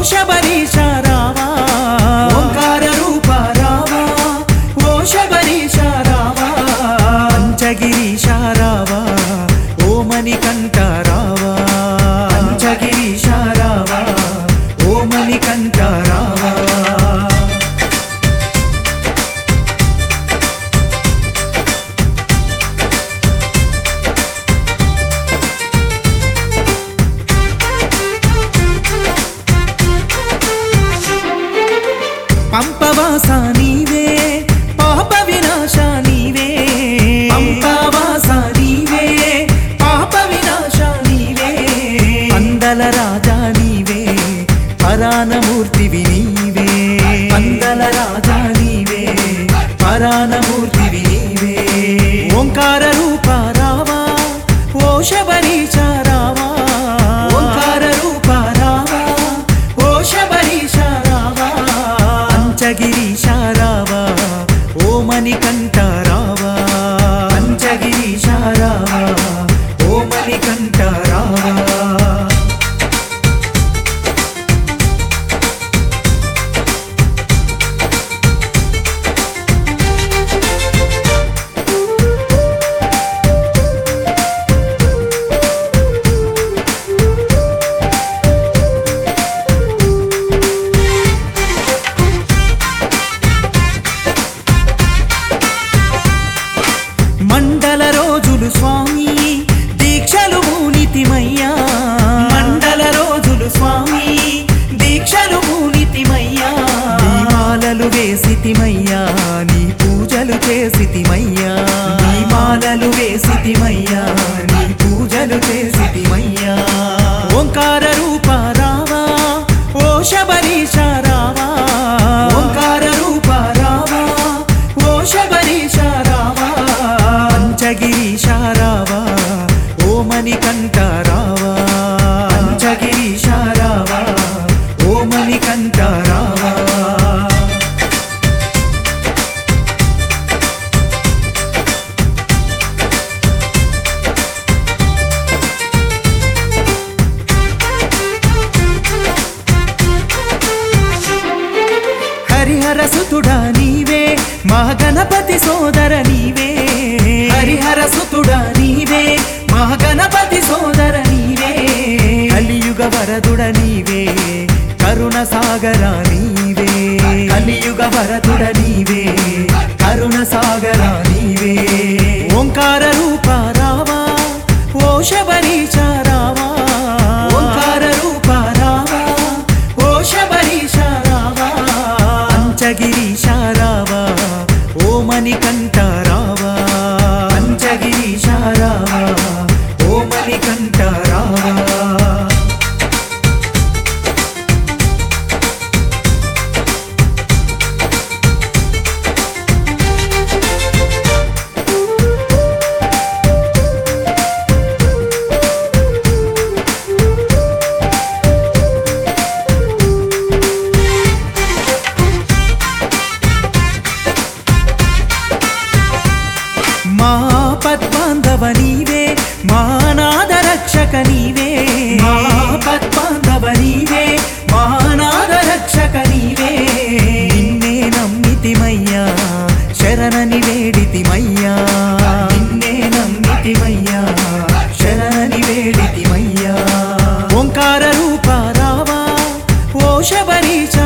శబరీశ రావా ఓంకార రూప రావా ఓ శబరీశ రావా పంచగిరీశ రావా ఓ మణికంఠ రావా పంచగిరీశ రావా ఓ మణికంఠ రావా పంపవాస నీవే పాప వినాశ నీవే పంపవాస నీవే పాప వినాశ నీవే పందల రాజా నీవే పరాణమూర్తివి నీవే పందల రాజా నీవే పరాణమూర్తివి నీవే ఓంకార రూప రావా ఓ శబరీశ రావా ఓంకార రూప రావా ఓ శబరీశ రావా పంచగిరీశ రావా ఓ మణికంఠ రావా పంచగిరీశ రావా ఓ మణికంఠ రావా మండల రోజులు స్వామి దీక్షలు మూనితిమయ్యా మండల రోజులు స్వామి దీక్షలు మూనితిమయ్యా నీ మాలలు వేసితిమయ్యా నీ పూజలు చేసితిమయ్యా నీ మాలలు వేసితిమయ్యా నీ పూజలు చేసితిమయ్యా ఓంకార రూప రావా ఓ శబరీశ రావా ఓంకార రూప రావా ఓ శబరీశ రావా పంచగిరీశ రావా ఓ మణికంఠ రావా పంచగిరీశ రావా ఓ మణికంఠ రావా హరిహర సుతుడా నీవే మా గణపతి సోదర నీవే హరిహర సుతుడా నీవే మా గణపతి సోదర నీవే కలియుగ వరదుడ నీవే కరుణ సాగర నీవే కలియుగ వరదుడ నీవే కరుణ సాగర నీవే ఓంకార రూప రావా ఓ శబరీశ రావా ఓంకార రూప రావా ఓ శబరీశ రావా పంచగిరీశ రావా ఓ మణికంఠ రావా పంచగిరీశ రావా ఓ మణికంఠ రావా మా పద్బాంధవ నీవే మా నాద రక్షక నీవే మా పద్బాంధవ నీవే మా నాద రక్షక నీవే నిన్నే నమ్మితిమయ్యా శరణని వేడితిమయ్యా నిన్నే నమ్మితిమయ్యా శరణని వేడితిమయ్యా ఓంకార రూప రావా ఓ శబరీశ